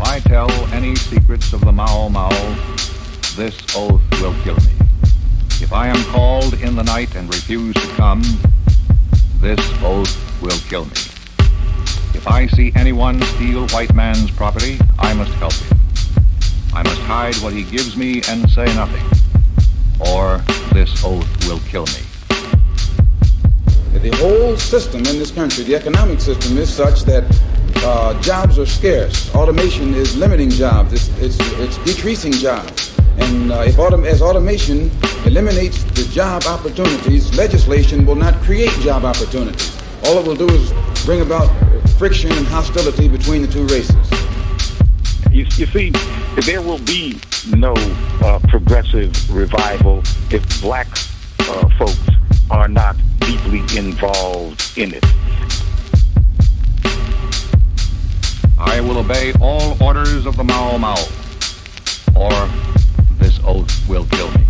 I tell any secrets of the Mau Mau, this oath will kill me. If I am called in the night and refuse to come, this oath will kill me. If I see anyone steal white man's property, I must help him. I must hide what he gives me and say nothing, or this oath will kill me. The whole system in this country, the economic system, is such that jobs are scarce. Automation is limiting jobs. It's decreasing jobs. And as automation eliminates the job opportunities, legislation will not create job opportunities. All it will do is bring about friction and hostility between the two races. You see, there will be no progressive revival if black folks are not deeply involved in it. I will obey all orders of the Mau Mau, or this oath will kill me.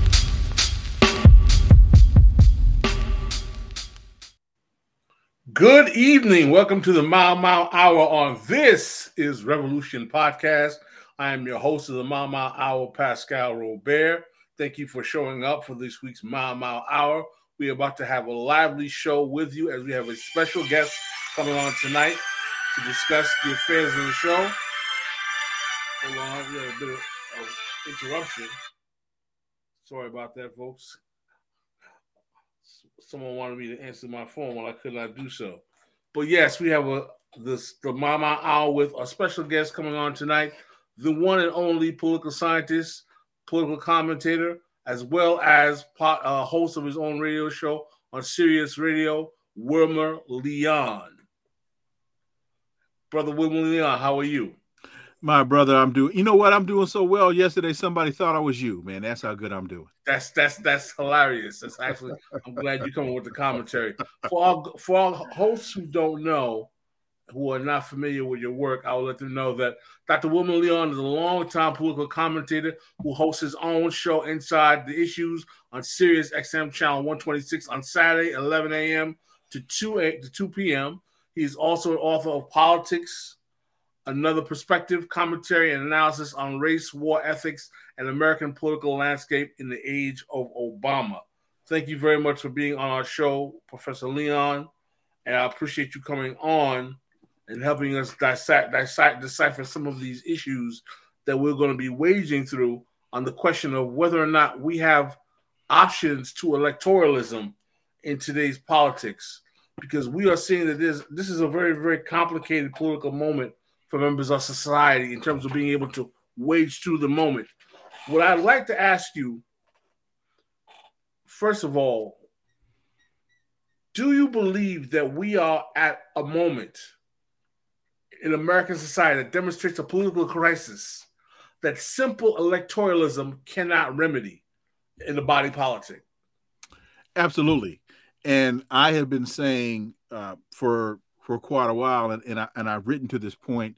Good evening. Welcome to the Mau Mau Hour on This is Revolution Podcast. I am your host of the Mau Mau Hour, Pascal Robert. Thank you for showing up for this week's Mau Mau Hour. We are about to have a lively show with you as we have a special guest coming on tonight to discuss the affairs of the show. Hold on, we had a bit of interruption. Sorry about that, folks. Someone wanted me to answer my phone while I could not do so. But yes, we have the Mau Mau Hour with a special guest coming on tonight, the one and only political scientist, political commentator, as well as host of his own radio show on Sirius Radio, Wilmer Leon. Brother Wilmer Leon, how are you? My brother, I'm doing. You know what? I'm doing so well. Yesterday, somebody thought I was you, man. That's how good I'm doing. That's hilarious. That's actually. I'm glad you're coming with the commentary. For our hosts who don't know, who are not familiar with your work, I will let them know that Dr. Wilmer Leon is a longtime political commentator who hosts his own show, Inside the Issues, on Sirius XM Channel 126 on Saturday, 11 a.m. to 2 p.m. He's also an author of Politics, Another Perspective, commentary and analysis on race, war, ethics, and American political landscape in the age of Obama. Thank you very much for being on our show, Professor Leon, and I appreciate you coming on and helping us decipher some of these issues that we're going to be waging through on the question of whether or not we have options to electoralism in today's politics, because we are seeing that this is a very, very complicated political moment for members of society in terms of being able to wage through the moment. What I'd like to ask you, first of all, do you believe that we are at a moment in American society that demonstrates a political crisis that simple electoralism cannot remedy in the body politic? Absolutely. And I have been saying for quite a while, and I've written to this point,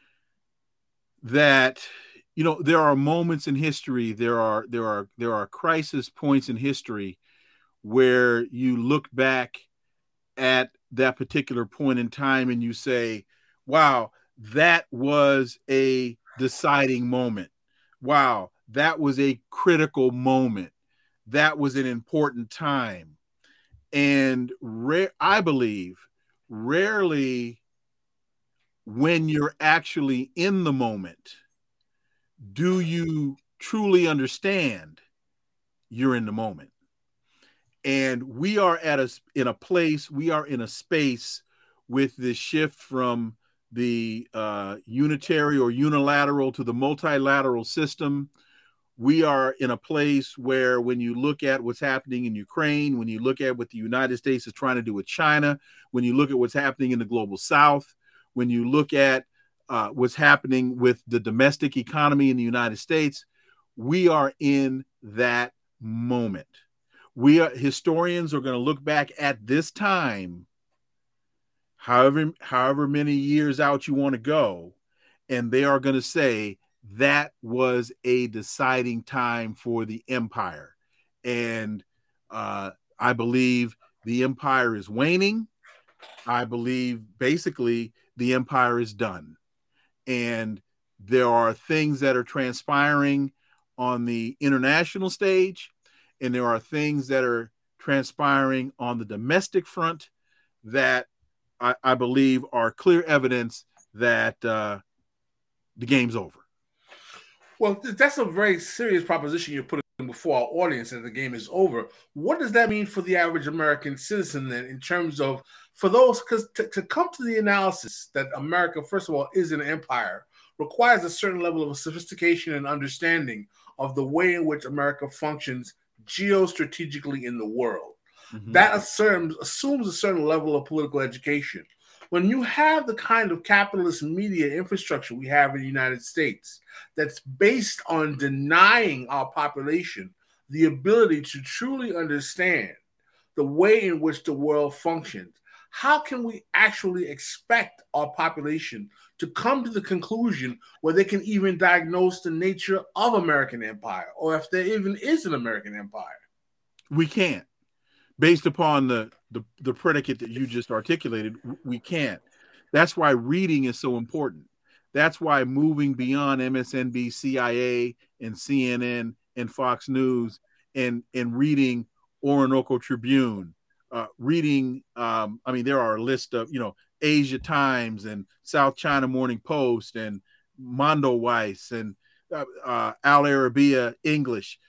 that there are moments in history, there are crisis points in history where you look back at that particular point in time and you say, wow, that was a deciding moment. Wow, that was a critical moment. That was an important time. And I believe rarely when you're actually in the moment do you truly understand you're in the moment. And we are in a space with this shift from the unitary or unilateral to the multilateral system. We are in a place where when you look at what's happening in Ukraine, when you look at what the United States is trying to do with China, when you look at what's happening in the global South, when you look at what's happening with the domestic economy in the United States, we are in that moment. Historians are going to look back at this time, however many years out you want to go, and they are going to say that was a deciding time for the empire. And I believe the empire is waning. I believe basically the empire is done. And There are things that are transpiring on the international stage, and there are things that are transpiring on the domestic front that I believe are clear evidence that the game's over. Well, that's a very serious proposition you're putting before our audience, that the game is over. What does that mean for the average American citizen then, in terms of, for those, because to come to the analysis that America, first of all, is an empire, requires a certain level of sophistication and understanding of the way in which America functions geostrategically in the world. Mm-hmm. That assumes a certain level of political education. When you have the kind of capitalist media infrastructure we have in the United States that's based on denying our population the ability to truly understand the way in which the world functions, how can we actually expect our population to come to the conclusion where they can even diagnose the nature of American empire, or if there even is an American empire? We can't. Based upon the predicate that you just articulated, we can't. That's why reading is so important. That's why moving beyond MSNBC, CIA, and CNN and Fox News and reading Orinoco Tribune, reading, there are a list of, Asia Times and South China Morning Post and Mondo Weiss and Al Arabiya English,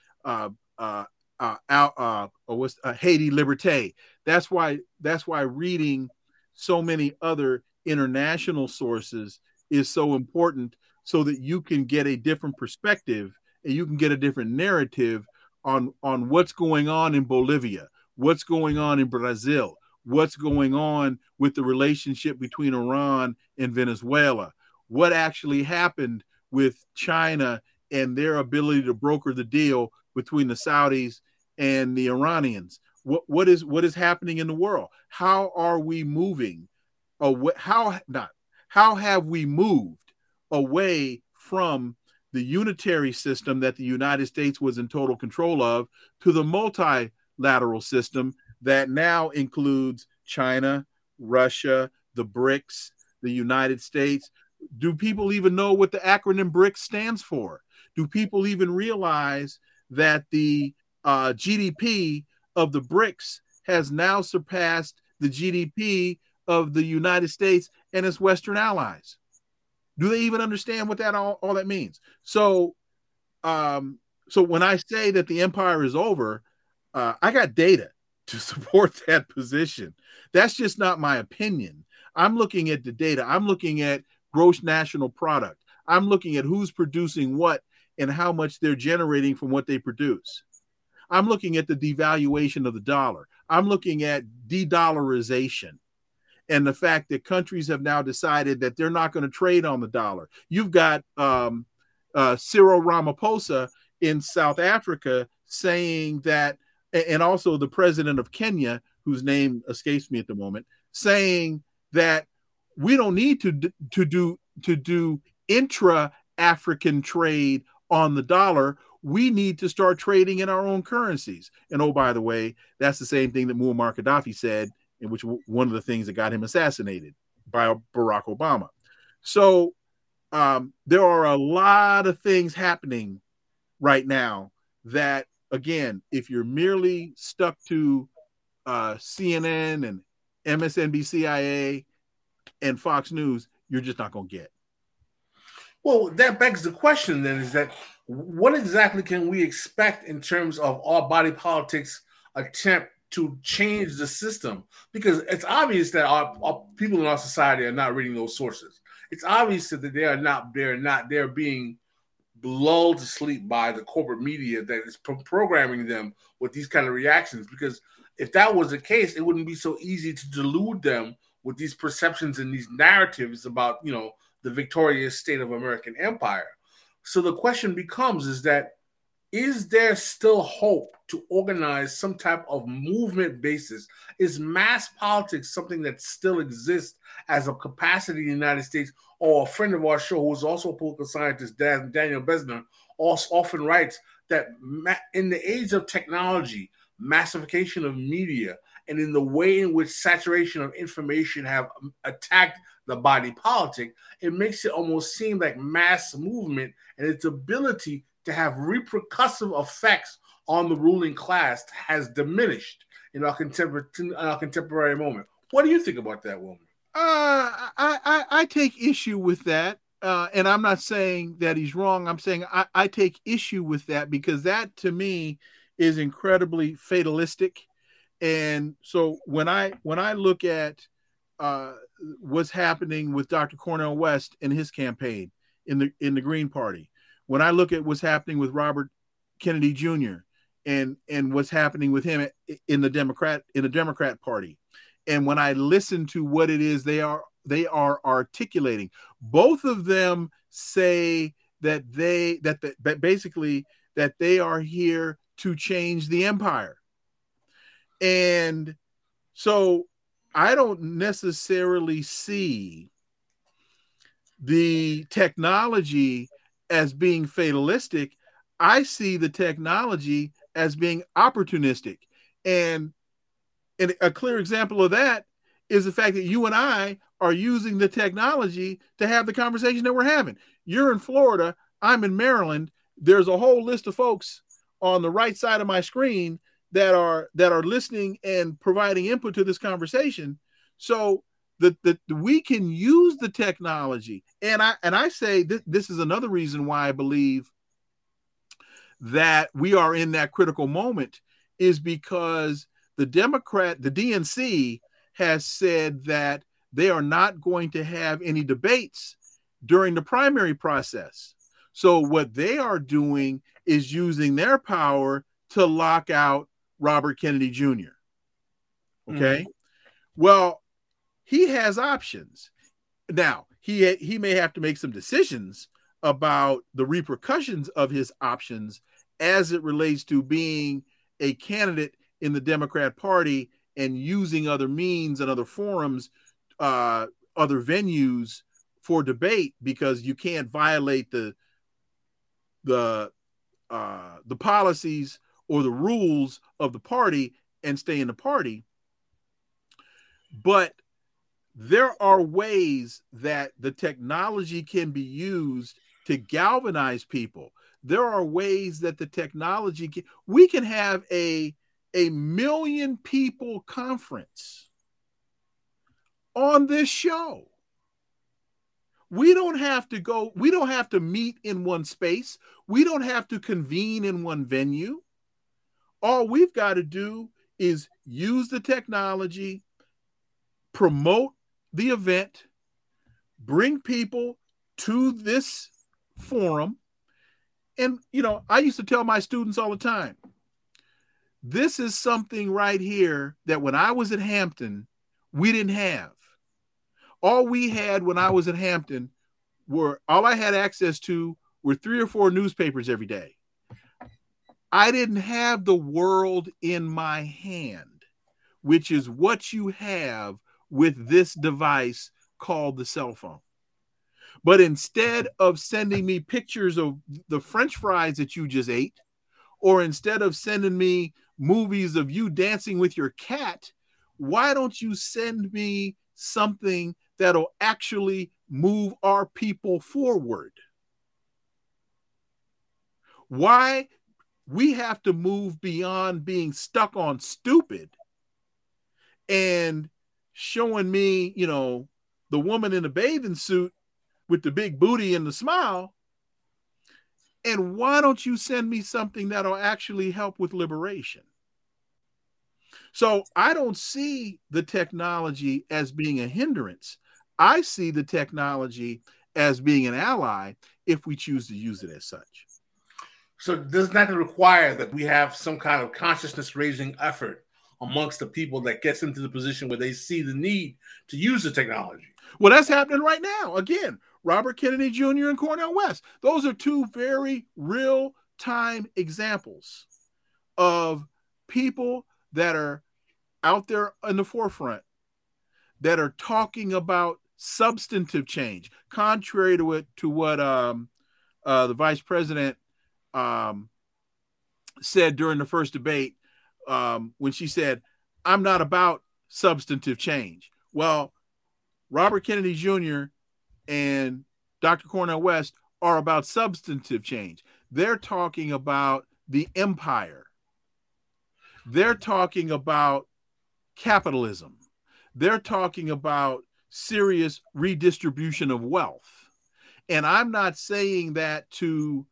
Haiti Liberté. That's why reading so many other international sources is so important, so that you can get a different perspective and you can get a different narrative on what's going on in Bolivia, what's going on in Brazil, what's going on with the relationship between Iran and Venezuela, what actually happened with China and their ability to broker the deal between the Saudis and the Iranians. What is happening in the world? How are we moving away? How have we moved away from the unitary system that the United States was in total control of to the multilateral system that now includes China, Russia, the BRICS, the United States? Do people even know what the acronym BRICS stands for? Do people even realize that the GDP of the BRICS has now surpassed the GDP of the United States and its Western allies? Do they even understand what that all that means? So when I say that the empire is over, I got data to support that position. That's just not my opinion. I'm looking at the data. I'm looking at gross national product. I'm looking at who's producing what and how much they're generating from what they produce. I'm looking at the devaluation of the dollar. I'm looking at de-dollarization and the fact that countries have now decided that they're not going to trade on the dollar. You've got Cyril Ramaphosa in South Africa saying that, and also the president of Kenya, whose name escapes me at the moment, saying that we don't need to do intra-African trade on the dollar. We need to start trading in our own currencies. And oh, by the way, that's the same thing that Muammar Gaddafi said, in which one of the things that got him assassinated by Barack Obama. So there are a lot of things happening right now that, again, if you're merely stuck to CNN and MSNBC and Fox News, you're just not going to get. Well, that begs the question then, is that what exactly can we expect in terms of our body politics attempt to change the system? Because it's obvious that our people in our society are not reading those sources. It's obvious that they're being lulled to sleep by the corporate media that is programming them with these kind of reactions. Because if that was the case, it wouldn't be so easy to delude them with these perceptions and these narratives about, the victorious state of American empire. So the question becomes, is there still hope to organize some type of movement basis? Is mass politics something that still exists as a capacity in the United States? Or a friend of our show, who is also a political scientist, Daniel Besner, often writes that in the age of technology, massification of media, and in the way in which saturation of information have attacked the body politic, it makes it almost seem like mass movement and its ability to have repercussive effects on the ruling class has diminished in our contemporary moment. What do you think about that, Wilmer? I take issue with that. And I'm not saying that he's wrong. I'm saying I take issue with that because that to me is incredibly fatalistic. And so when I look at what's happening with Dr. Cornel West and his campaign in the Green Party, when I look at what's happening with Robert Kennedy Jr. and what's happening with him in the Democrat Party, and when I listen to what it is they are articulating, both of them say that basically that they are here to change the empire. And so I don't necessarily see the technology as being fatalistic. I see the technology as being opportunistic. And a clear example of that is the fact that you and I are using the technology to have the conversation that we're having. You're in Florida, I'm in Maryland. There's a whole list of folks on the right side of my screen that are listening and providing input to this conversation. So that we can use the technology. And I say this is another reason why I believe that we are in that critical moment, is because the DNC has said that they are not going to have any debates during the primary process. So what they are doing is using their power to lock out Robert Kennedy Jr. Okay. Well, he has options. Now, he may have to make some decisions about the repercussions of his options as it relates to being a candidate in the Democrat Party and using other means and other forums, other venues for debate, because you can't violate the policies or the rules of the party and stay in the party. But there are ways that the technology can be used to galvanize people. There are ways that the technology we can have a million people conference on this show. We don't have to meet in one space. We don't have to convene in one venue. All we've got to do is use the technology, promote the event, bring people to this forum. And, I used to tell my students all the time, this is something right here that when I was at Hampton, we didn't have. All we had when I was at Hampton all I had access to were 3 or 4 newspapers every day. I didn't have the world in my hand, which is what you have with this device called the cell phone. But instead of sending me pictures of the French fries that you just ate, or instead of sending me movies of you dancing with your cat, why don't you send me something that'll actually move our people forward? Why we have to move beyond being stuck on stupid and showing me, the woman in the bathing suit with the big booty and the smile. And why don't you send me something that'll actually help with liberation? So I don't see the technology as being a hindrance. I see the technology as being an ally if we choose to use it as such. So does that require that we have some kind of consciousness raising effort amongst the people that gets them to the position where they see the need to use the technology? Well, that's happening right now. Again, Robert Kennedy Jr. and Cornel West. Those are 2 very real-time examples of people that are out there in the forefront that are talking about substantive change, contrary to what the vice president said during the first debate, when she said, I'm not about substantive change. Well, Robert Kennedy Jr. and Dr. Cornel West are about substantive change. They're talking about the empire. They're talking about capitalism. They're talking about serious redistribution of wealth. And I'm not saying that to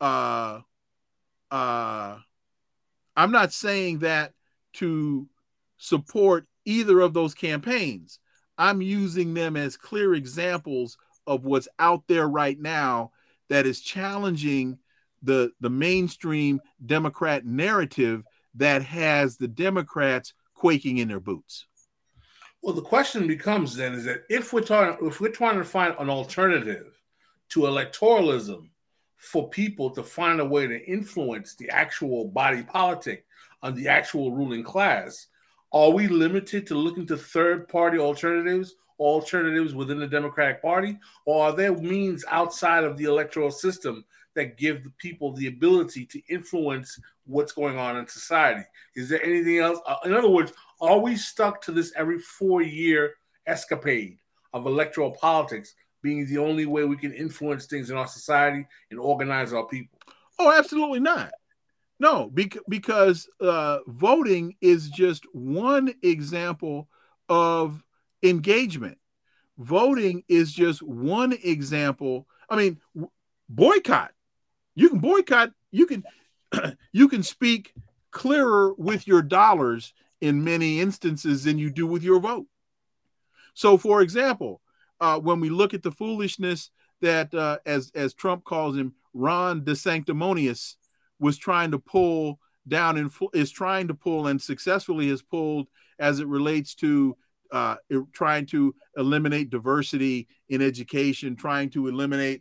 support either of those campaigns. I'm using them as clear examples of what's out there right now that is challenging the mainstream Democrat narrative that has the Democrats quaking in their boots. Well, the question becomes then is that if we're trying to find an alternative to electoralism for people to find a way to influence the actual body politic on the actual ruling class, are we limited to looking to third-party alternatives within the Democratic Party, or are there means outside of the electoral system that give the people the ability to influence what's going on in society? Is there anything else? In other words, are we stuck to this every 4-year escapade of electoral politics being the only way we can influence things in our society and organize our people? Oh, absolutely not. No, because voting is just one example of engagement. Voting is just one example. I mean, boycott. You can boycott. You can speak clearer with your dollars in many instances than you do with your vote. So, for example, when we look at the foolishness that, as Trump calls him, Ron DeSanctimonious was trying to pull down and successfully has pulled as it relates to trying to eliminate diversity in education, trying to eliminate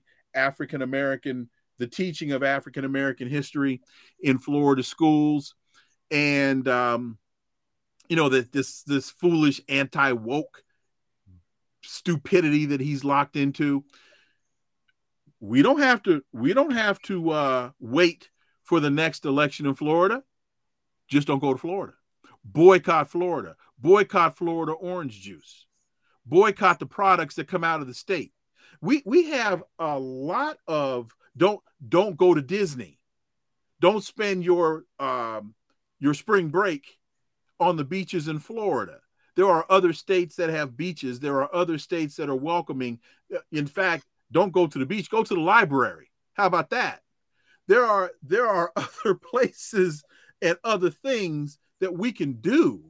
the teaching of African-American history in Florida schools. And, that this foolish anti-woke stupidity that he's locked into. We don't have to wait for the next election in Florida. Just don't go to Florida. Boycott Florida. Boycott Florida orange juice. Boycott the products that come out of the state. We have a lot of don't go to Disney. Don't spend your spring break on the beaches in Florida. There are other states that have beaches. There are other states that are welcoming. In fact, don't go to the beach. Go to the library. How about that? There are other places and other things that we can do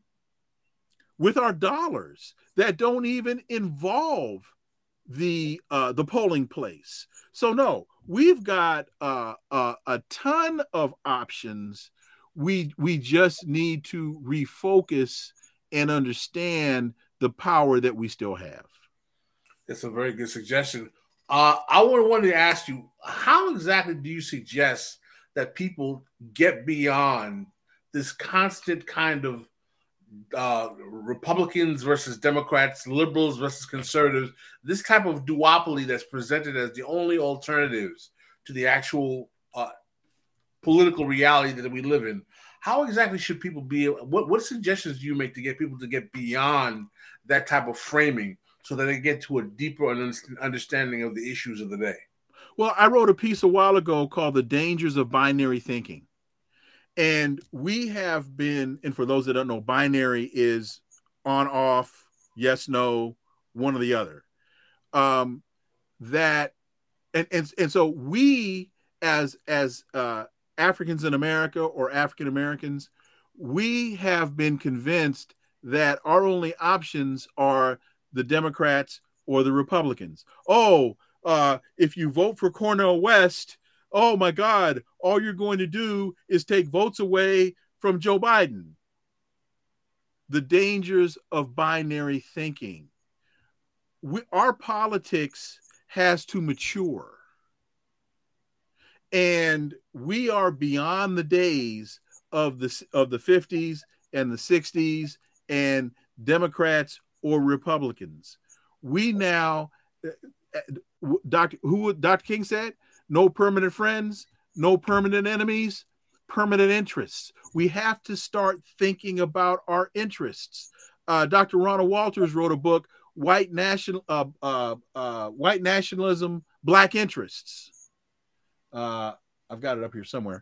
with our dollars that don't even involve the polling place. So no, we've got a ton of options. We just need to refocus and understand the power that we still have. It's a very good suggestion. I wanted to ask you, how exactly do you suggest that people get beyond this constant kind of Republicans versus Democrats, liberals versus conservatives, this type of duopoly that's presented as the only alternatives to the actual political reality that we live in? How exactly should people be? What suggestions do you make to get people to get beyond that type of framing so that they get to a deeper understanding of the issues of the day? Well, I wrote a piece a while ago called The Dangers of Binary Thinking. And we have been, and for those that don't know, binary is on, off, yes, no, one or the other. So we as Africans in America or African Americans, we have been convinced that our only options are the Democrats or the Republicans. If you vote for Cornel West, oh my God, all you're going to do is take votes away from Joe Biden. The dangers of binary thinking. Our politics has to mature. And we are beyond the days of the 50s and the 60s and Democrats or Republicans. We now, Dr. King said, no permanent friends, no permanent enemies. permanent interests. We have to start thinking about our interests. Dr. Ronald Walters wrote a book, White Nationalism, Black Interests. I've got it up here somewhere.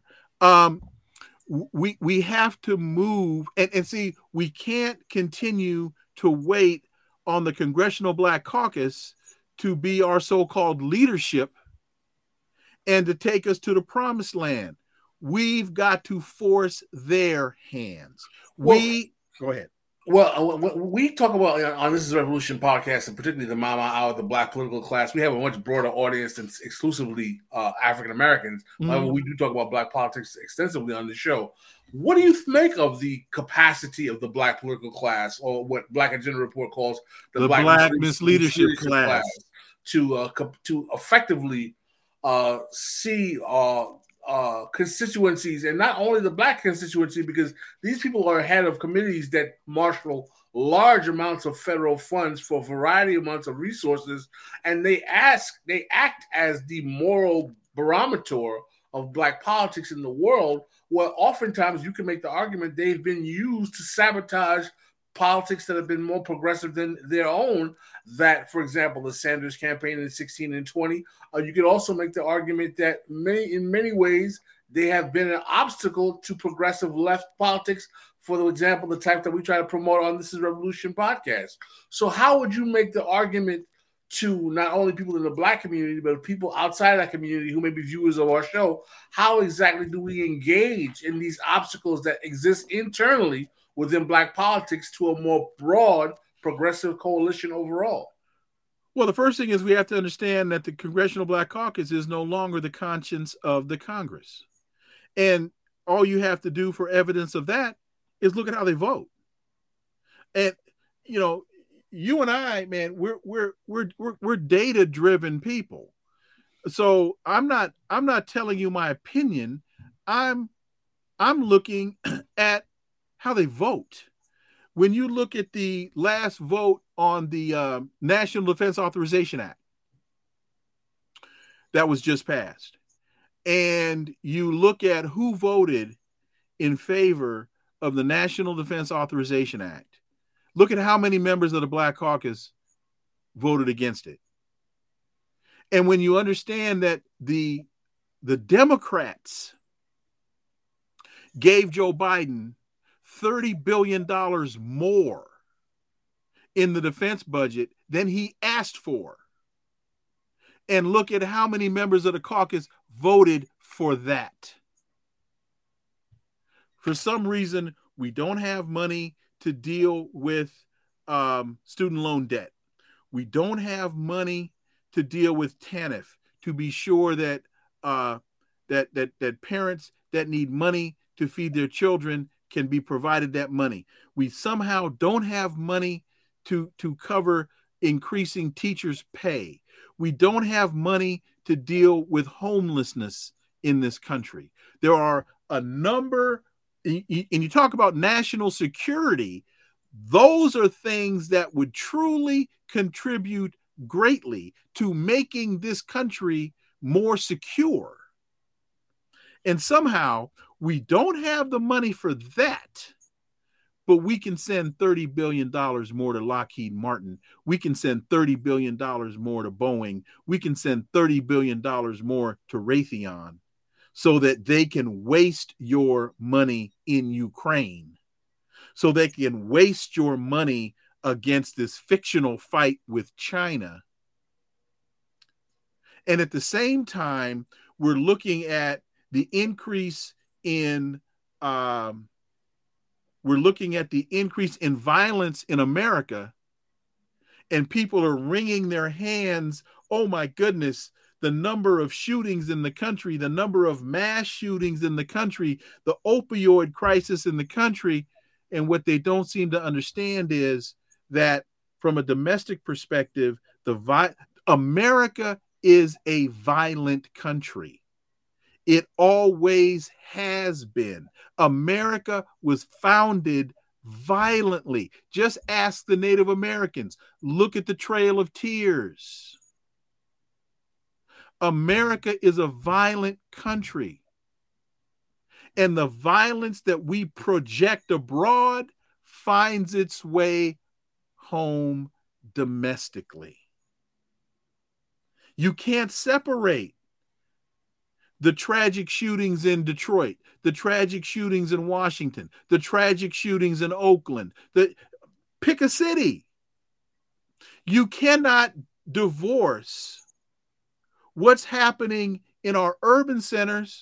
We have to move and see, we can't continue to wait on the Congressional Black Caucus to be our so-called leadership and to take us to the promised land. We've got to force their hands. Go ahead. Well, we talk about on This Is Revolution podcast, and particularly the Mama Hour, the Black political class, we have a much broader audience than exclusively African Americans. Mm-hmm. However, we do talk about Black politics extensively on the show. What do you make of the capacity of the Black political class, or what Black Agenda Report calls the Black Misleadership class, to effectively see constituencies, and not only the Black constituency, because these people are head of committees that marshal large amounts of federal funds for a variety of amounts of resources, and they act as the moral barometer of Black politics in the world, where oftentimes you can make the argument they've been used to sabotage politics that have been more progressive than their own. That, for example, the Sanders campaign in 16 and 20. You could also make the argument that in many ways they have been an obstacle to progressive left politics. For example, the type that we try to promote on This Is Revolution podcast. So how would you make the argument to not only people in the Black community, but people outside that community who may be viewers of our show? How exactly do we engage in these obstacles that exist internally within Black politics to a more broad progressive coalition overall? Well, the first thing is we have to understand that the Congressional Black Caucus is no longer the conscience of the Congress. And all you have to do for evidence of that is look at how they vote. And, you know, you and I, man, we're data-driven people. So I'm not telling you my opinion. I'm looking at how they vote. When you look at the last vote on the National Defense Authorization Act that was just passed, and you look at who voted in favor of the National Defense Authorization Act, look at how many members of the Black Caucus voted against it. And when you understand that the Democrats gave Joe Biden $30 billion more in the defense budget than he asked for, and look at how many members of the caucus voted for that. For some reason, we don't have money to deal with student loan debt. We don't have money to deal with TANF, to be sure that that parents that need money to feed their children can be provided that money. We somehow don't have money to cover increasing teachers' pay. We don't have money to deal with homelessness in this country. There are a number, and you talk about national security, those are things that would truly contribute greatly to making this country more secure. And somehow we don't have the money for that, but we can send $30 billion more to Lockheed Martin. We can send $30 billion more to Boeing. We can send $30 billion more to Raytheon so that they can waste your money in Ukraine, so they can waste your money against this fictional fight with China. And at the same time, we're looking at the increase in violence in America, and people are wringing their hands. Oh my goodness, the number of shootings in the country, the number of mass shootings in the country, the opioid crisis in the country. And what they don't seem to understand is that from a domestic perspective, America is a violent country. It always has been. America was founded violently. Just ask the Native Americans. Look at the Trail of Tears. America is a violent country. And the violence that we project abroad finds its way home domestically. You can't separate the tragic shootings in Detroit, the tragic shootings in Washington, the tragic shootings in Oakland. Pick a city. You cannot divorce what's happening in our urban centers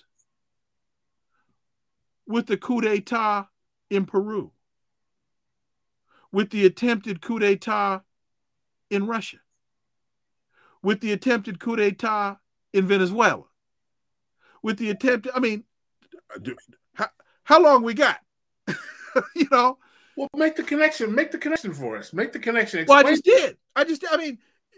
with the coup d'etat in Peru, with the attempted coup d'etat in Russia, with the attempted coup d'etat in Venezuela, with the attempt. I mean, how long we got? You know. Well, make the connection. Make the connection for us. Make the connection. Explain. Well, I just did. I mean,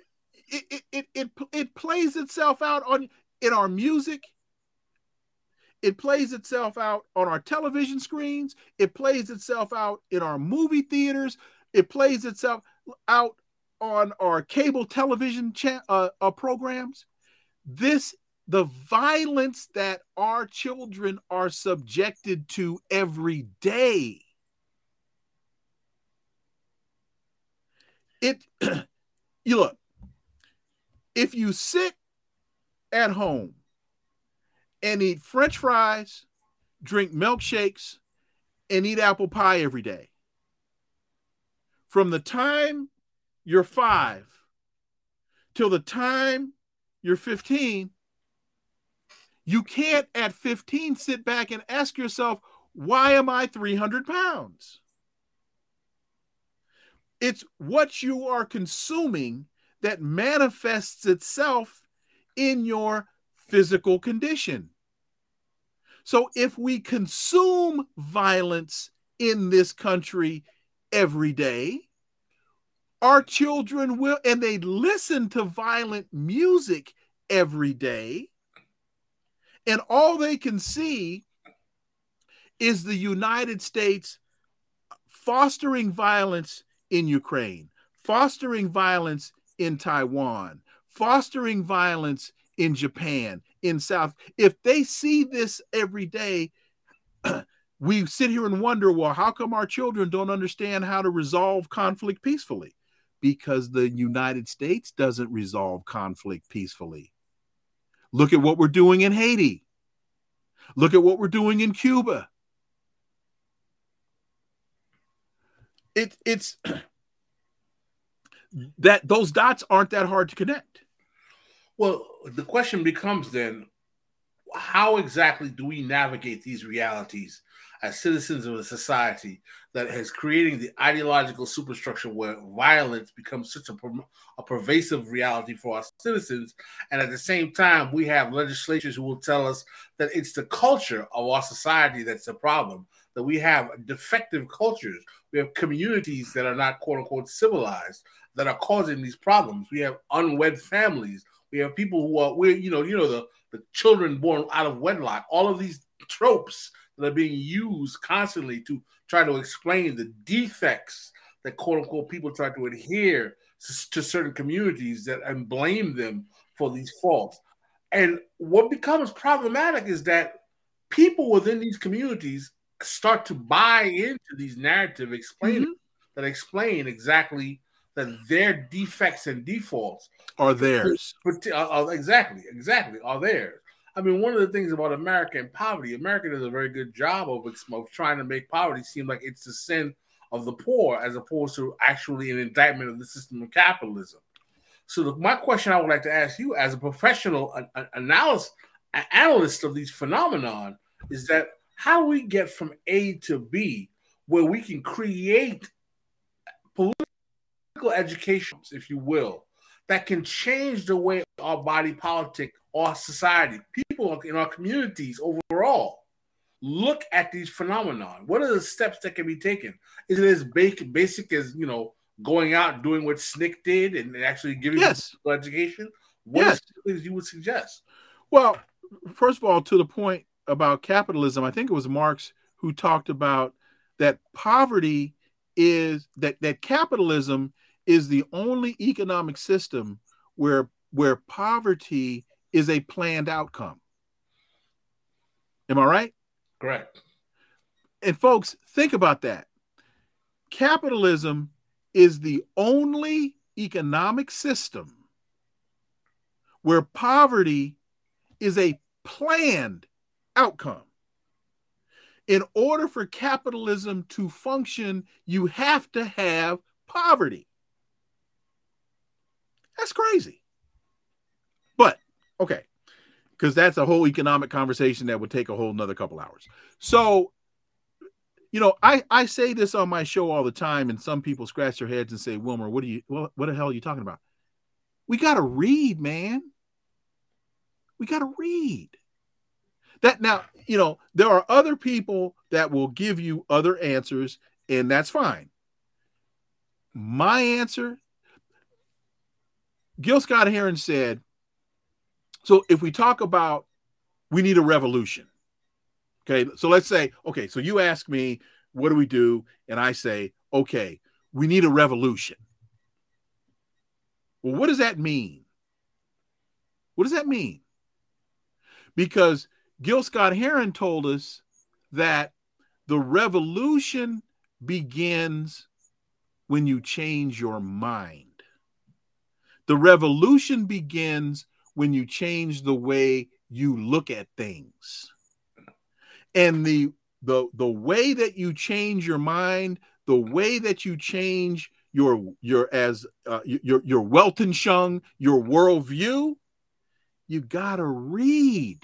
it plays itself out in our music. It plays itself out on our television screens. It plays itself out in our movie theaters. It plays itself out on our cable television programs. The violence that our children are subjected to every day. You look, if you sit at home and eat French fries, drink milkshakes, and eat apple pie every day, from the time you're 5 till the time you're 15, you can't at 15 sit back and ask yourself, why am I 300 pounds? It's what you are consuming that manifests itself in your physical condition. So if we consume violence in this country every day, our children will, and they listen to violent music every day, and all they can see is the United States fostering violence in Ukraine, fostering violence in Taiwan, fostering violence in Japan, in South. If they see this every day, we sit here and wonder, well, how come our children don't understand how to resolve conflict peacefully? Because the United States doesn't resolve conflict peacefully. Look at what we're doing in Haiti. Look at what we're doing in Cuba. It's that those dots aren't that hard to connect. Well, the question becomes then, how exactly do we navigate these realities as citizens of a society that is creating the ideological superstructure where violence becomes such a pervasive reality for our citizens, and at the same time we have legislatures who will tell us that it's the culture of our society that's the problem, that we have defective cultures, we have communities that are not quote-unquote civilized that are causing these problems, we have unwed families, we have people who are the children born out of wedlock, all of these tropes that are being used constantly to try to explain the defects that quote-unquote people try to adhere to certain communities and blame them for these faults. And what becomes problematic is that people within these communities start to buy into these narratives that explain exactly that their defects and defaults are theirs. Exactly, are theirs. I mean, one of the things about America and poverty, America does a very good job of trying to make poverty seem like it's the sin of the poor as opposed to actually an indictment of the system of capitalism. So my question I would like to ask you as a professional analyst of these phenomenon is that how do we get from A to B where we can create political educations, if you will, that can change the way our body politic, our society, people in our communities overall look at these phenomena? What are the steps that can be taken? Is it as basic as, going out and doing what SNCC did and actually giving people education? What are the things you would suggest? Well, first of all, to the point about capitalism, I think it was Marx who talked about that poverty is that capitalism is the only economic system where poverty is a planned outcome. Am I right? Correct. And folks, think about that. Capitalism is the only economic system where poverty is a planned outcome. In order for capitalism to function, you have to have poverty. That's crazy. But, okay, because that's a whole economic conversation that would take a whole nother couple hours. So, you know, I say this on my show all the time, and some people scratch their heads and say, Wilmer, what the hell are you talking about? We got to read, man. We got to read. That now, you know, there are other people that will give you other answers, and that's fine. My answer, Gil Scott-Heron said, so if we talk about we need a revolution, okay, so let's say, okay, so you ask me, what do we do? And I say, okay, we need a revolution. Well, what does that mean? What does that mean? Because Gil Scott-Heron told us that the revolution begins when you change your mind. The revolution begins when you change the way you look at things. And the way that you change your mind, the way that you change your Weltanschauung, your worldview, you gotta read.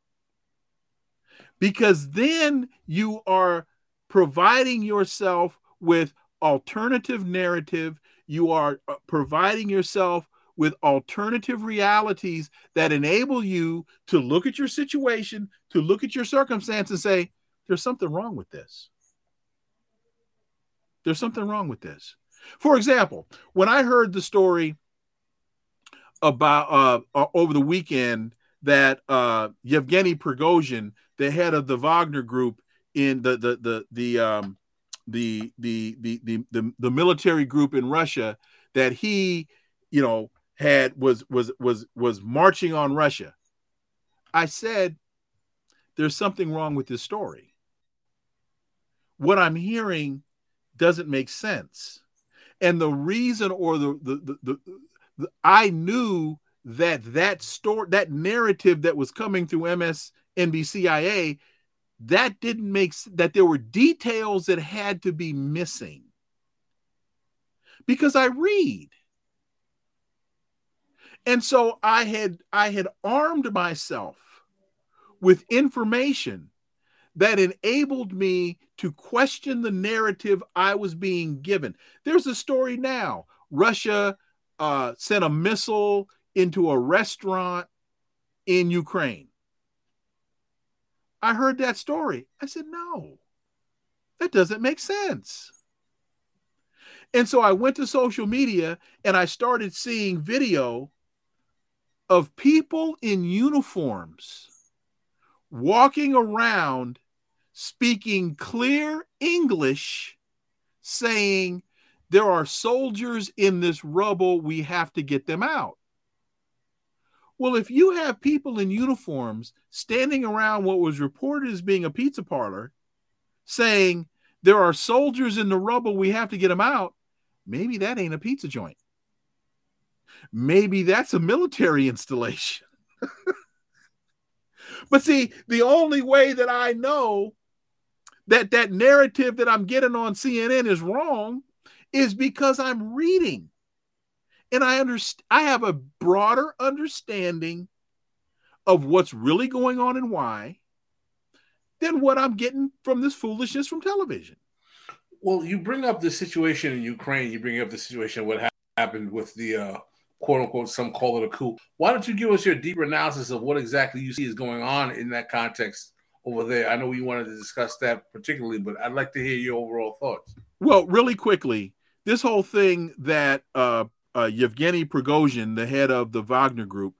Because then you are providing yourself with alternative narrative. You are providing yourself with alternative realities that enable you to look at your situation, to look at your circumstance and say, there's something wrong with this. There's something wrong with this. For example, when I heard the story about over the weekend that Yevgeny Prigozhin, the head of the Wagner Group in the military group in Russia, that he, you know, was marching on Russia. I said, there's something wrong with this story. What I'm hearing doesn't make sense. And the reason, or I knew that story, that narrative that was coming through MSNBC-IA, that didn't make, that there were details that had to be missing. Because I read. And so I had armed myself with information that enabled me to question the narrative I was being given. There's a story now. Russia sent a missile into a restaurant in Ukraine. I heard that story. I said, no, that doesn't make sense. And so I went to social media and I started seeing video of people in uniforms walking around speaking clear English, saying, there are soldiers in this rubble, we have to get them out. Well, if you have people in uniforms standing around what was reported as being a pizza parlor, saying, there are soldiers in the rubble, we have to get them out, maybe that ain't a pizza joint. Maybe that's a military installation. But see, the only way that I know that that narrative that I'm getting on CNN is wrong is because I'm reading. And I have a broader understanding of what's really going on and why than what I'm getting from this foolishness from television. Well, you bring up the situation in Ukraine. You bring up the situation, what happened with the quote unquote, some call it a coup. Why don't you give us your deeper analysis of what exactly you see is going on in that context over there? I know you wanted to discuss that particularly, but I'd like to hear your overall thoughts. Well, really quickly, this whole thing that Yevgeny Prigozhin, the head of the Wagner Group,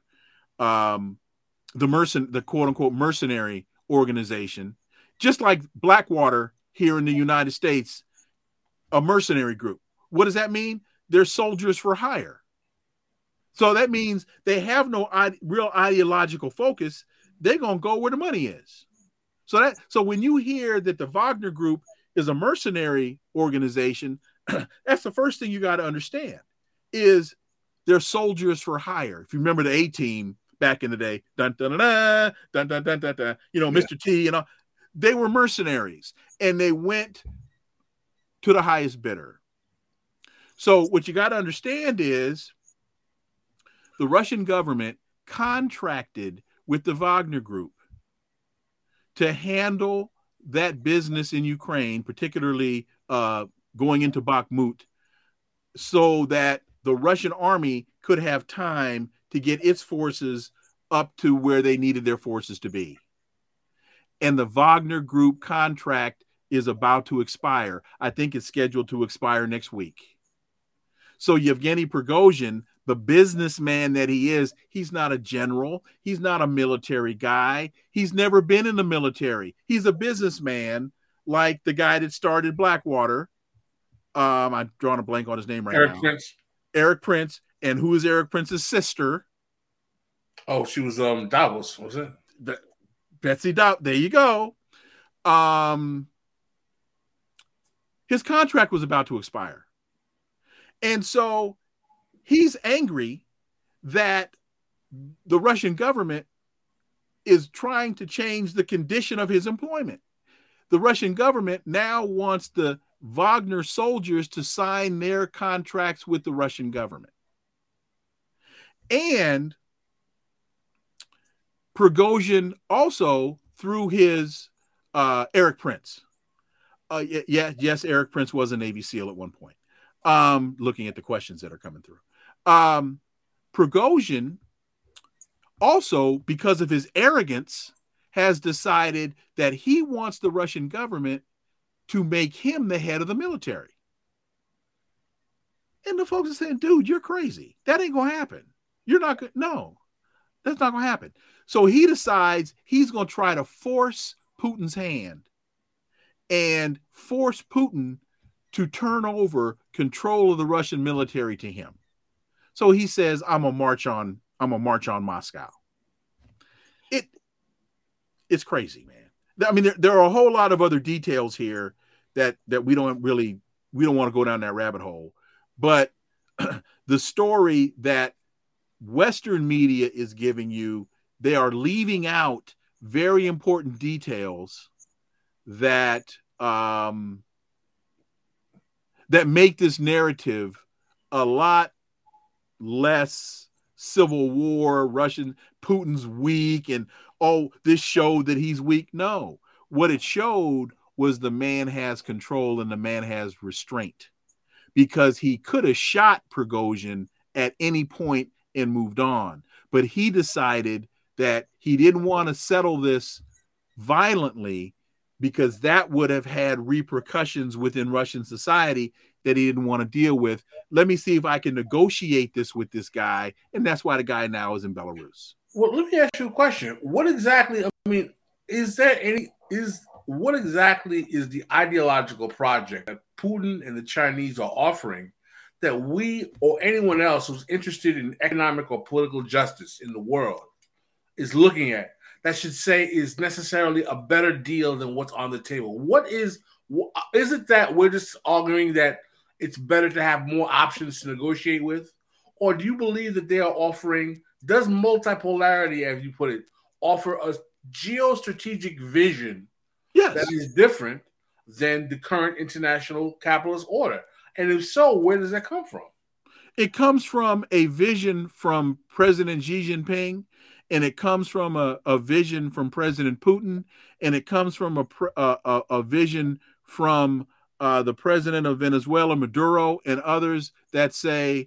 the quote unquote mercenary organization, just like Blackwater here in the United States, a mercenary group. What does that mean? They're soldiers for hire. So that means they have no real ideological focus. They're going to go where the money is. So when you hear that the Wagner Group is a mercenary organization, that's the first thing you got to understand is they're soldiers for hire. If you remember the A-Team back in the day, dun, dun, dun, dun, dun, dun, dun, dun, Mr. T, they were mercenaries and they went to the highest bidder. So what you got to understand is the Russian government contracted with the Wagner Group to handle that business in Ukraine, particularly going into Bakhmut, so that the Russian army could have time to get its forces up to where they needed their forces to be. And the Wagner Group contract is about to expire. I think it's scheduled to expire next week. So Yevgeny Prigozhin, the businessman that he is, he's not a general. He's not a military guy. He's never been in the military. He's a businessman like the guy that started Blackwater. I'm drawing a blank on his name right now. Eric Prince. And who is Eric Prince's sister? Oh, she was Davos, was it? Betsy Davos. There you go. His contract was about to expire. And so he's angry that the Russian government is trying to change the condition of his employment. The Russian government now wants the Wagner soldiers to sign their contracts with the Russian government. And Prigozhin also, through his Eric Prince. Yes, Eric Prince was a Navy SEAL at one point. Looking at the questions that are coming through. Prigozhin also, because of his arrogance, has decided that he wants the Russian government to make him the head of the military. And the folks are saying, dude, you're crazy. That ain't going to happen. You're not going to, no, that's not going to happen. So he decides he's going to try to force Putin's hand and force Putin to turn over control of the Russian military to him. So he says, I'm gonna march on Moscow. It's crazy, man. I mean, there are a whole lot of other details here that we don't want to go down that rabbit hole. But the story that Western media is giving you, they are leaving out very important details that that make this narrative a lot less civil war, Putin's weak, and this showed that he's weak. No, what it showed was the man has control and the man has restraint, because he could have shot Prigozhin at any point and moved on. But he decided that he didn't want to settle this violently because that would have had repercussions within Russian society that he didn't want to deal with. Let me see if I can negotiate this with this guy. And that's why the guy now is in Belarus. Well, let me ask you a question. What exactly, what exactly is the ideological project that Putin and the Chinese are offering that we or anyone else who's interested in economic or political justice in the world is looking at, that should say is necessarily a better deal than what's on the table? What is it that we're just arguing that it's better to have more options to negotiate with? Or do you believe that they are offering, does multipolarity, as you put it, offer a geostrategic vision that is different than the current international capitalist order? And if so, where does that come from? It comes from a vision from President Xi Jinping, and it comes from a vision from President Putin, and it comes from a vision from the president of Venezuela, Maduro, and others that say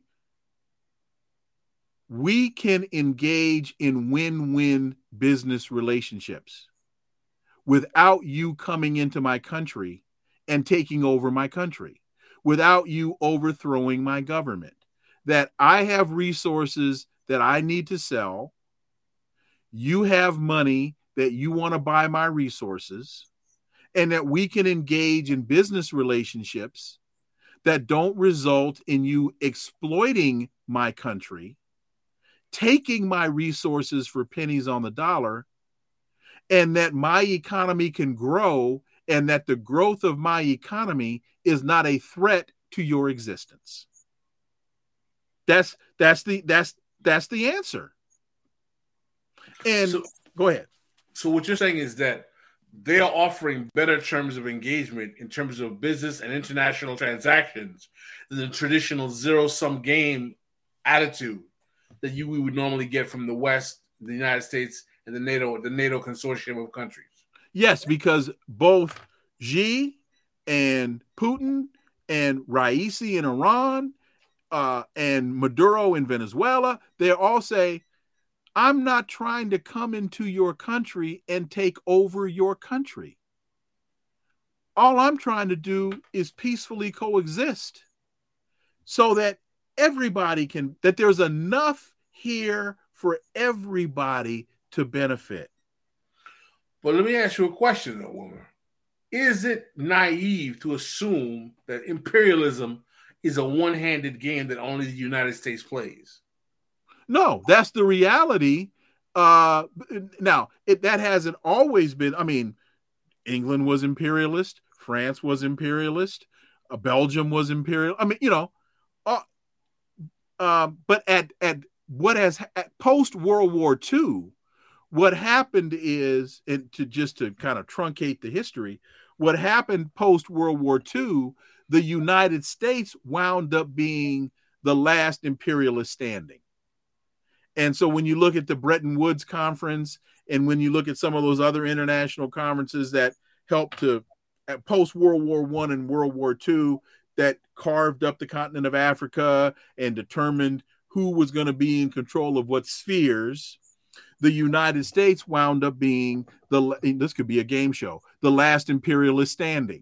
we can engage in win-win business relationships without you coming into my country and taking over my country, without you overthrowing my government, that I have resources that I need to sell. You have money that you want to buy my resources, and that we can engage in business relationships that don't result in you exploiting my country, taking my resources for pennies on the dollar, and that my economy can grow, and that the growth of my economy is not a threat to your existence. That's the answer. And so, go ahead. So what you're saying is that they are offering better terms of engagement in terms of business and international transactions than the traditional zero-sum game attitude that we would normally get from the West, the United States, and the NATO consortium of countries. Yes, because both Xi and Putin and Raisi in Iran and Maduro in Venezuela, they all say, I'm not trying to come into your country and take over your country. All I'm trying to do is peacefully coexist so that that there's enough here for everybody to benefit. But let me ask you a question, though, Wilmer. Is it naive to assume that imperialism is a one-handed game that only the United States plays? No, that's the reality. Now, that hasn't always been. I mean, England was imperialist. France was imperialist. Belgium was imperial. I mean, but at post World War II, what happened is, and to kind of truncate the history, what happened post World War II, the United States wound up being the last imperialist standing. And so when you look at the Bretton Woods Conference, and when you look at some of those other international conferences that helped to, post World War I and World War II, that carved up the continent of Africa and determined who was going to be in control of what spheres, the United States wound up being this could be a game show, the last imperialist standing.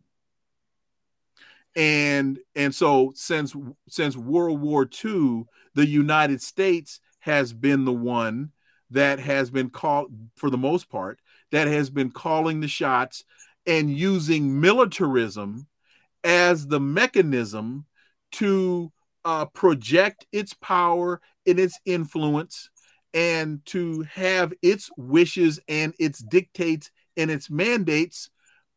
And so since World War II, the United States has been the one that has been for the most part, that has been calling the shots and using militarism as the mechanism to project its power and its influence, and to have its wishes and its dictates and its mandates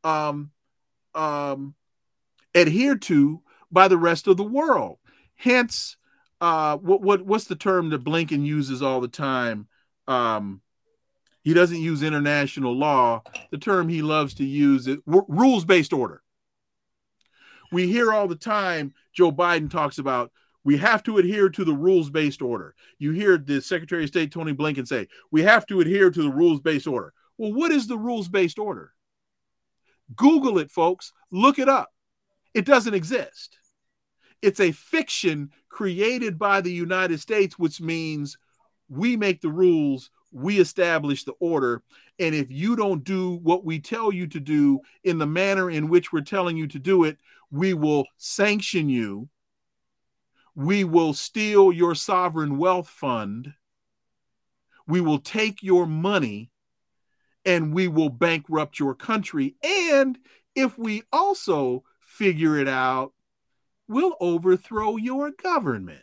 adhered to by the rest of the world. Hence, what's the term that Blinken uses all the time? He doesn't use international law. The term he loves to use is rules-based order. We hear all the time Joe Biden talks about we have to adhere to the rules-based order. You hear the Secretary of State Tony Blinken say we have to adhere to the rules-based order. Well, what is the rules-based order? Google it, folks. Look it up. It doesn't exist. It's a fiction created by the United States, which means we make the rules, we establish the order, and if you don't do what we tell you to do in the manner in which we're telling you to do it, we will sanction you. We will steal your sovereign wealth fund. We will take your money, and we will bankrupt your country. And if we also figure it out, we'll overthrow your government.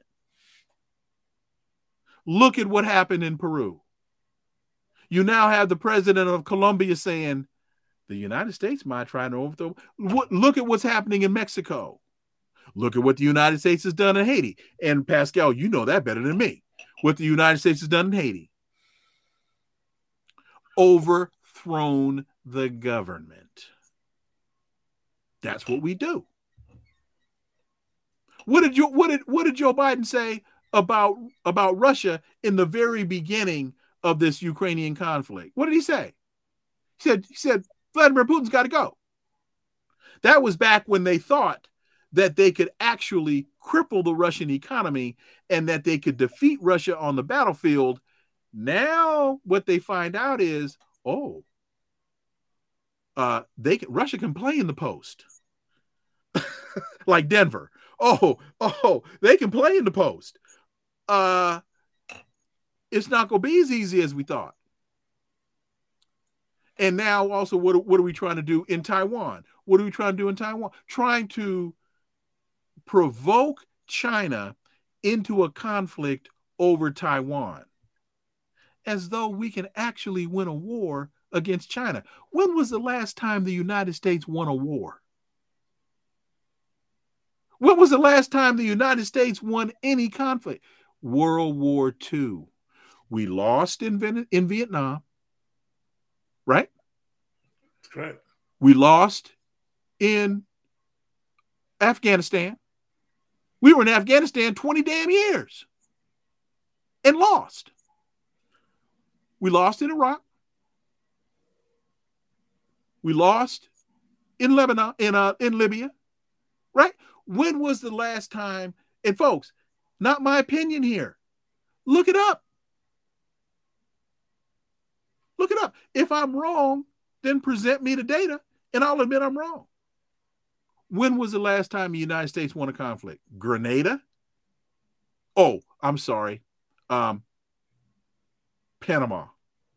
Look at what happened in Peru. You now have the president of Colombia saying, the United States might try to overthrow. Look at what's happening in Mexico. Look at what the United States has done in Haiti. And Pascal, you know that better than me. What the United States has done in Haiti. Overthrown the government. That's what we do. What did Joe Biden say about Russia in the very beginning of this Ukrainian conflict? What did he say? He said Vladimir Putin's got to go. That was back when they thought that they could actually cripple the Russian economy and that they could defeat Russia on the battlefield. Now what they find out is, Russia can play in the post. Like Denver. They can play in the post. It's not going to be as easy as we thought. And now also, what are we trying to do in Taiwan? What are we trying to do in Taiwan? Trying to provoke China into a conflict over Taiwan, as though we can actually win a war against China. When was the last time the United States won a war? When was the last time the United States won any conflict? World War II. We lost in Vietnam, right? That's correct. We lost in Afghanistan. We were in Afghanistan 20 damn years and lost. We lost in Iraq. We lost in Lebanon, in Libya, right? When was the last time? And folks, not my opinion here. Look it up. Look it up. If I'm wrong, then present me the data, and I'll admit I'm wrong. When was the last time the United States won a conflict? Grenada? Oh, I'm sorry. Panama.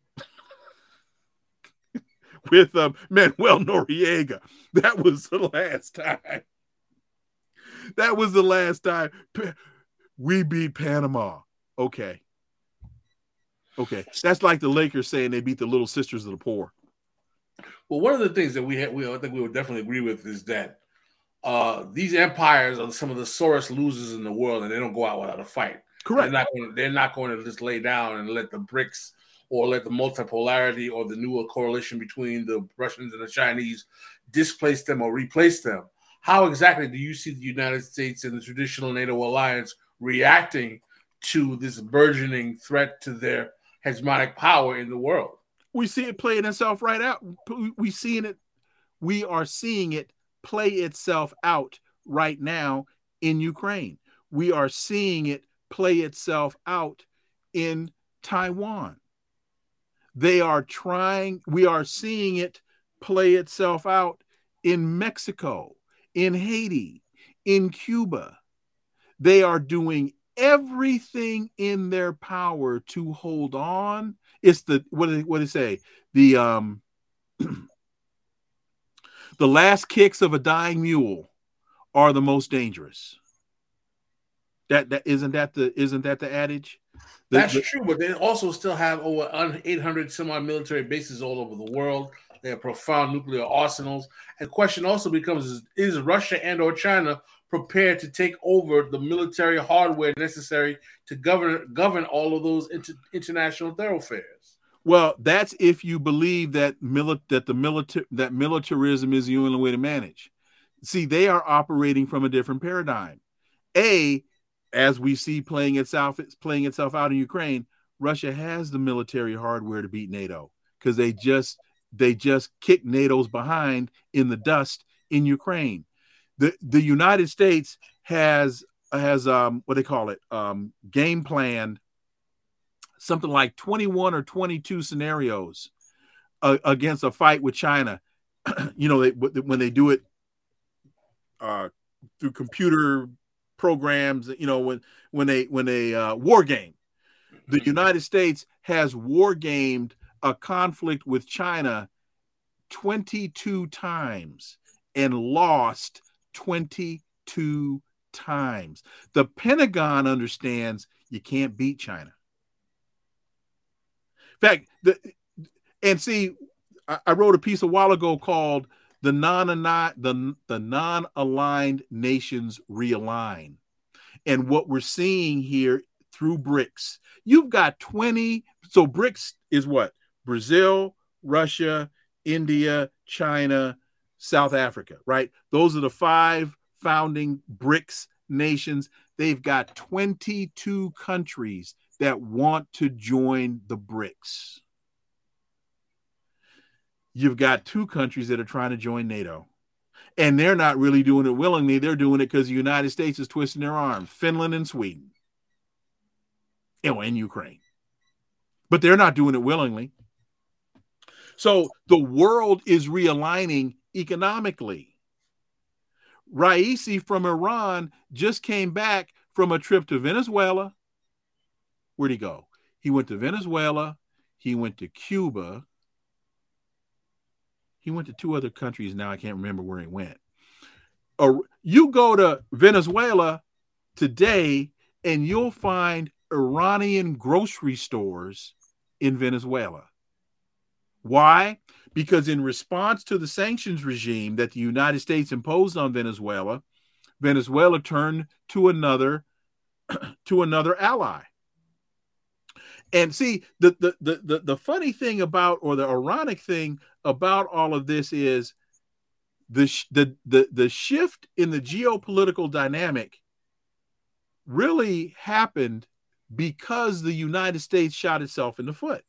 With Manuel Noriega. That was the last time. That was the last time we beat Panama. Okay. That's like the Lakers saying they beat the Little Sisters of the Poor. Well, one of the things that I think we would definitely agree with is that these empires are some of the sorest losers in the world, and they don't go out without a fight. Correct. They're not going to just lay down and let the BRICS or let the multipolarity or the newer coalition between the Russians and the Chinese displace them or replace them. How exactly do you see the United States and the traditional NATO alliance reacting to this burgeoning threat to their hegemonic power in the world? We see it playing itself right out. We are seeing it play itself out right now in Ukraine. We are seeing it play itself out in Taiwan. We are seeing it play itself out in Mexico, in Haiti, in Cuba. They are doing everything in their power to hold on. It's what did it say? The last kicks of a dying mule are the most dangerous. Isn't that the adage? That's true, but they also still have over 800 semi-military bases all over the world. They have profound nuclear arsenals. And the question also becomes, is Russia and or China prepared to take over the military hardware necessary to govern all of those international thoroughfares? Well, that's if you believe that militarism is the only way to manage. See, they are operating from a different paradigm. As we see playing itself out in Ukraine, Russia has the military hardware to beat NATO because they just kicked NATO's behind in the dust in Ukraine. The United States has what they call it, game planned something like 21 or 22 scenarios against a fight with China. When they do it through computer programs, when they war game. The United States has war gamed a conflict with China 22 times and lost 22 times. The Pentagon understands you can't beat China. In fact, I wrote a piece a while ago called the non-aligned nations realign. And what we're seeing here through BRICS, you've got 20. So BRICS is what? Brazil, Russia, India, China, South Africa, right? Those are the 5 founding BRICS nations. They've got 22 countries that want to join the BRICS. You've got 2 countries that are trying to join NATO. And they're not really doing it willingly. They're doing it because the United States is twisting their arms. Finland and Sweden. And Ukraine. But they're not doing it willingly. So the world is realigning economically. Raisi from Iran just came back from a trip to Venezuela. Where'd he go? He went to Venezuela. He went to Cuba. He went to 2 other countries. Now I can't remember where he went. You go to Venezuela today and you'll find Iranian grocery stores in Venezuela. Why? Because in response to the sanctions regime that the United States imposed on Venezuela, Venezuela turned to another ally. And see, the funny thing about, or the ironic thing about all of this is the shift in the geopolitical dynamic really happened because the United States shot itself in the foot.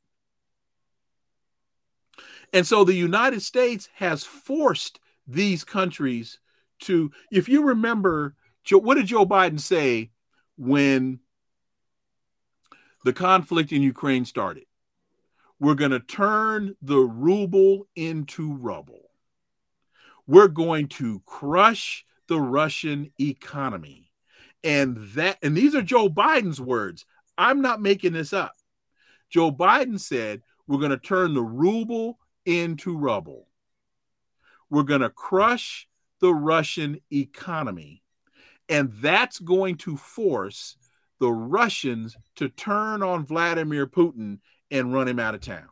And so the United States has forced these countries to, if you remember, what did Joe Biden say when the conflict in Ukraine started? We're going to turn the ruble into rubble. We're going to crush the Russian economy. And these are Joe Biden's words. I'm not making this up. Joe Biden said, we're going to turn the ruble into rubble. We're going to crush the Russian economy. And that's going to force the Russians to turn on Vladimir Putin and run him out of town.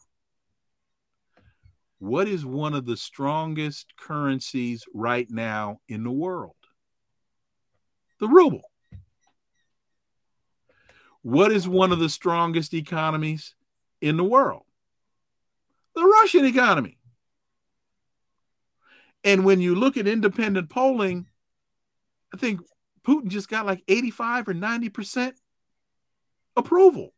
What is one of the strongest currencies right now in the world? The ruble. What is one of the strongest economies in the world? The Russian economy. And when you look at independent polling, I think Putin just got like 85 or 90% approval.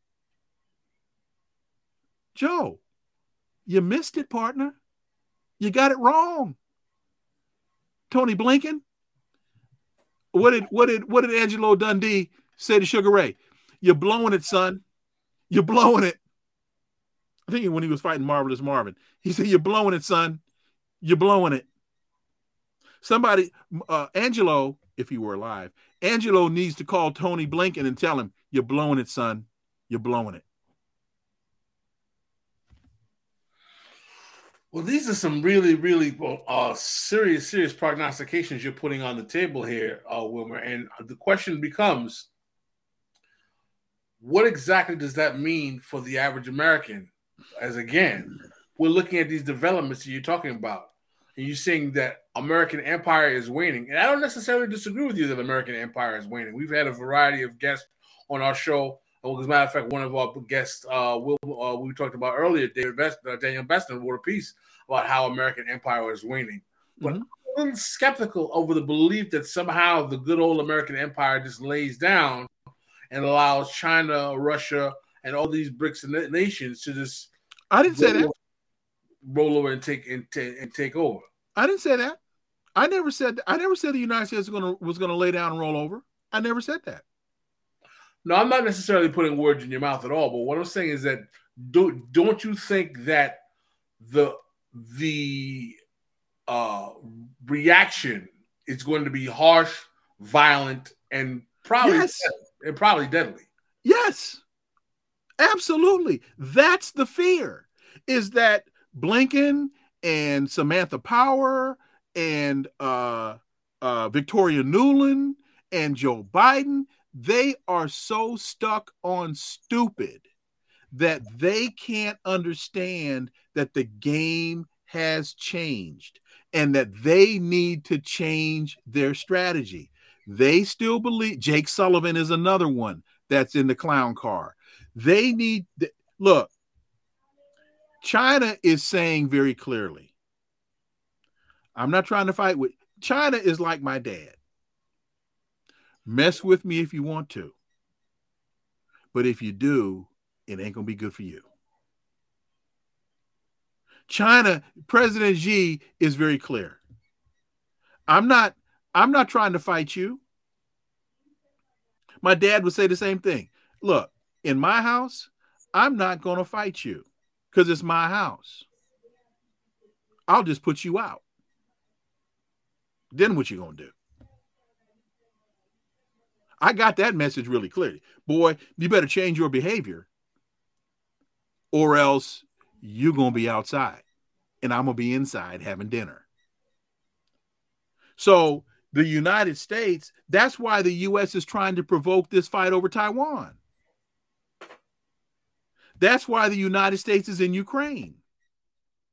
Joe, you missed it, partner. You got it wrong. Tony Blinken. What did Angelo Dundee say to Sugar Ray? You're blowing it, son. You're blowing it. I think when he was fighting Marvelous Marvin, he said, you're blowing it, son. You're blowing it. Somebody, Angelo, if he were alive, Angelo needs to call Tony Blinken and tell him, you're blowing it, son. You're blowing it. Well, these are some really, really serious prognostications you're putting on the table here, Wilmer. And the question becomes, what exactly does that mean for the average American? As again, we're looking at these developments that you're talking about, and you're seeing that American empire is waning. And I don't necessarily disagree with you that American empire is waning. We've had a variety of guests on our show. As a matter of fact, one of our guests, we talked about earlier, Daniel Bessner, wrote a piece about how American empire is waning. But I'm a little skeptical over the belief that somehow the good old American empire just lays down and allows China, Russia, and all these BRICS nations to just roll over and take over. I didn't say that. I never said the United States was gonna lay down and roll over. I never said that. No, I'm not necessarily putting words in your mouth at all. But what I'm saying is that don't you think that the reaction is going to be harsh, violent, and probably deadly? Yes, absolutely. That's the fear, is that Blinken and Samantha Power and Victoria Nuland and Joe Biden, they are so stuck on stupid that they can't understand that the game has changed and that they need to change their strategy. They still believe, Jake Sullivan is another one that's in the clown car. They need, look, China is saying very clearly, I'm not trying to fight with, China is like my dad. Mess with me if you want to. But if you do, it ain't going to be good for you. China, President Xi is very clear. I'm not trying to fight you. My dad would say the same thing. Look, in my house, I'm not going to fight you because it's my house. I'll just put you out. Then what you going to do? I got that message really clearly. Boy, you better change your behavior or else you're going to be outside and I'm going to be inside having dinner. So the United States, that's why the U.S. is trying to provoke this fight over Taiwan. That's why the United States is in Ukraine.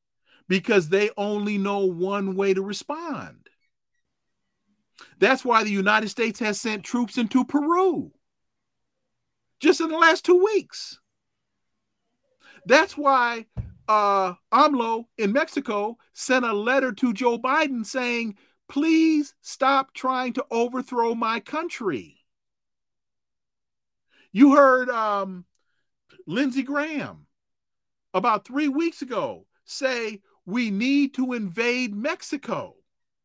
because they only know one way to respond. That's why the United States has sent troops into Peru just in the last 2 weeks. That's why AMLO in Mexico sent a letter to Joe Biden saying, please stop trying to overthrow my country. You heard Lindsey Graham about 3 weeks ago say, we need to invade Mexico.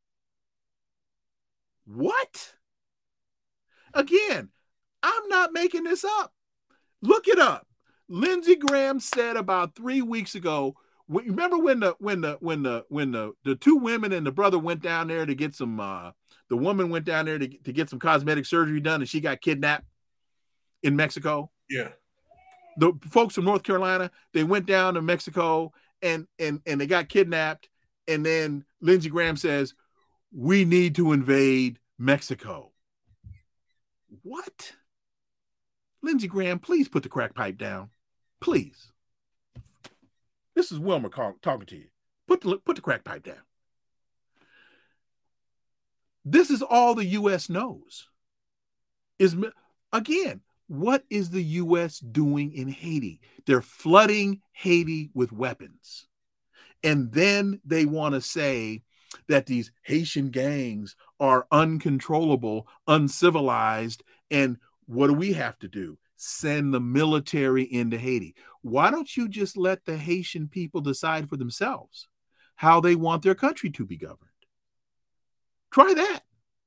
What? Again, I'm not making this up. Look it up. Lindsey Graham said about 3 weeks ago. Remember when the two women and the brother went down there to get some. The woman went down there to get some cosmetic surgery done, and she got kidnapped in Mexico. Yeah. The folks from North Carolina, they went down to Mexico and they got kidnapped. And then Lindsey Graham says, we need to invade Mexico. What? Lindsey Graham, please put the crack pipe down. Please. This is Wilmer talking to you. Put the crack pipe down. This is all the U.S. knows. Again, what is the U.S. doing in Haiti? They're flooding Haiti with weapons. And then they want to say that these Haitian gangs are uncontrollable, uncivilized, and what do we have to do? Send the military into Haiti. Why don't you just let the Haitian people decide for themselves how they want their country to be governed? Try that.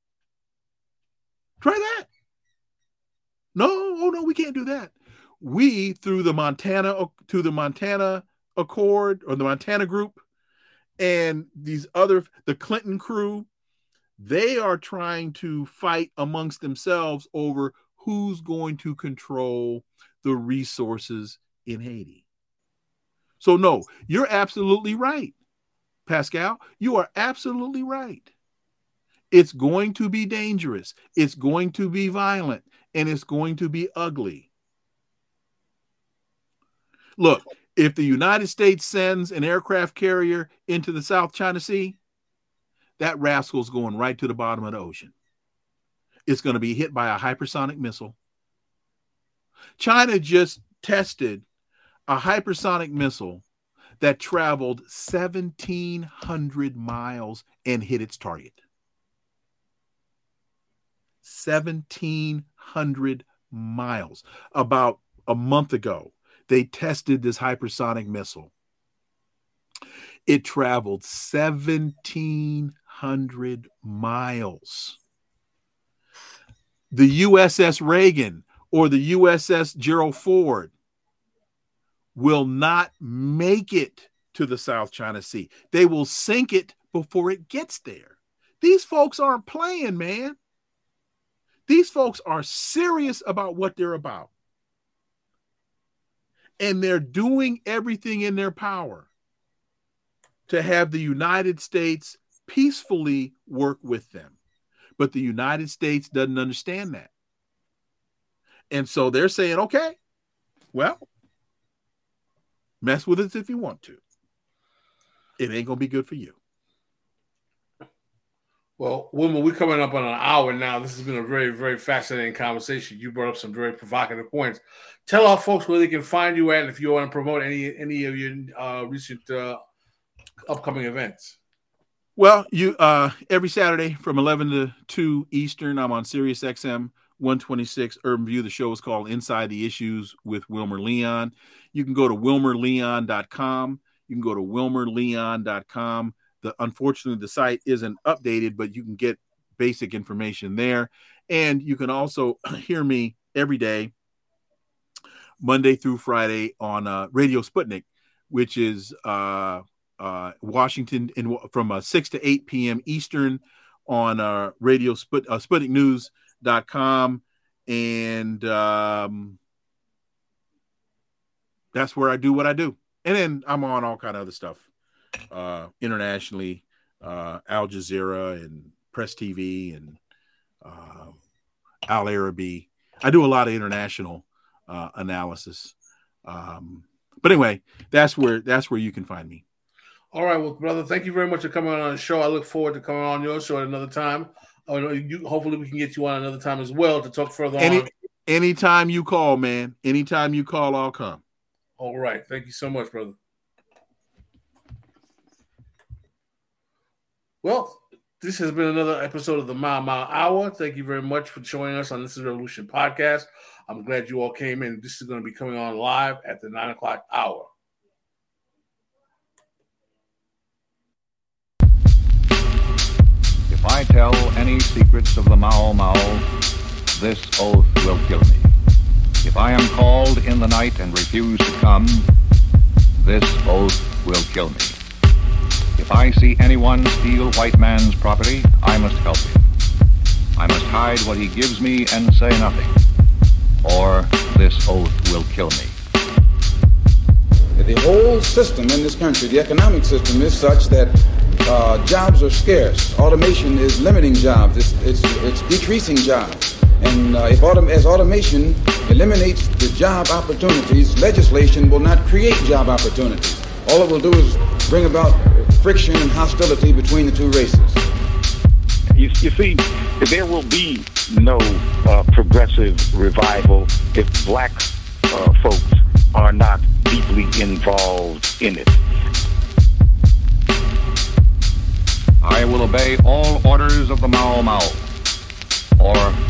Try that. No, we can't do that. We, through the Montana Accord or the Montana Group and the Clinton crew, they are trying to fight amongst themselves over who's going to control the resources in Haiti. So no, you're absolutely right, Pascal. You are absolutely right. It's going to be dangerous. It's going to be violent, and it's going to be ugly. Look, if the United States sends an aircraft carrier into the South China Sea, that rascal's going right to the bottom of the ocean. It's going to be hit by a hypersonic missile. China just tested a hypersonic missile that traveled 1,700 miles and hit its target. 1,700 miles. About a month ago, they tested this hypersonic missile. It traveled 1,700 miles. The USS Reagan or the USS Gerald Ford will not make it to the South China Sea. They will sink it before it gets there. These folks aren't playing, man. These folks are serious about what they're about. And they're doing everything in their power to have the United States peacefully work with them. But the United States doesn't understand that. And so they're saying, okay, well, mess with us if you want to. It ain't going to be good for you. Well, Wilmer, we're coming up on an hour now. This has been a very, very fascinating conversation. You brought up some very provocative points. Tell our folks where they can find you at, and if you want to promote any of your recent upcoming events. Well, you every Saturday from 11 to 2 Eastern, I'm on Sirius XM 126 Urban View. The show is called Inside the Issues with Wilmer Leon. You can go to wilmerleon.com. You can go to wilmerleon.com. Unfortunately, the site isn't updated, but you can get basic information there. And you can also hear me every day, Monday through Friday on Radio Sputnik, which is Washington from 6 to 8 p.m. Eastern on Radio SputnikNews.com. And that's where I do what I do. And then I'm on all kind of other stuff internationally, Al Jazeera and Press TV and Al Arabi. I do a lot of international analysis. But anyway, that's where you can find me. All right, well, brother, thank you very much for coming on the show. I look forward to coming on your show at another time. Hopefully, we can get you on another time as well to talk further on. Anytime you call, man. Anytime you call, I'll come. All right. Thank you so much, brother. Well, this has been another episode of the Mile Mile Hour. Thank you very much for joining us on This Is Revolution podcast. I'm glad you all came in. This is going to be coming on live at the 9 o'clock hour. If I tell any secrets of the Mao Mao, this oath will kill me. If I am called in the night and refuse to come, this oath will kill me. If I see anyone steal white man's property, I must help him. I must hide what he gives me and say nothing, or this oath will kill me. The whole system in this country, the economic system, is such that jobs are scarce. Automation is limiting jobs. It's decreasing jobs. And as automation eliminates the job opportunities, legislation will not create job opportunities. All it will do is bring about friction and hostility between the two races. You see, there will be no progressive revival if black folks are not deeply involved in it. I will obey all orders of the Mao Mao, or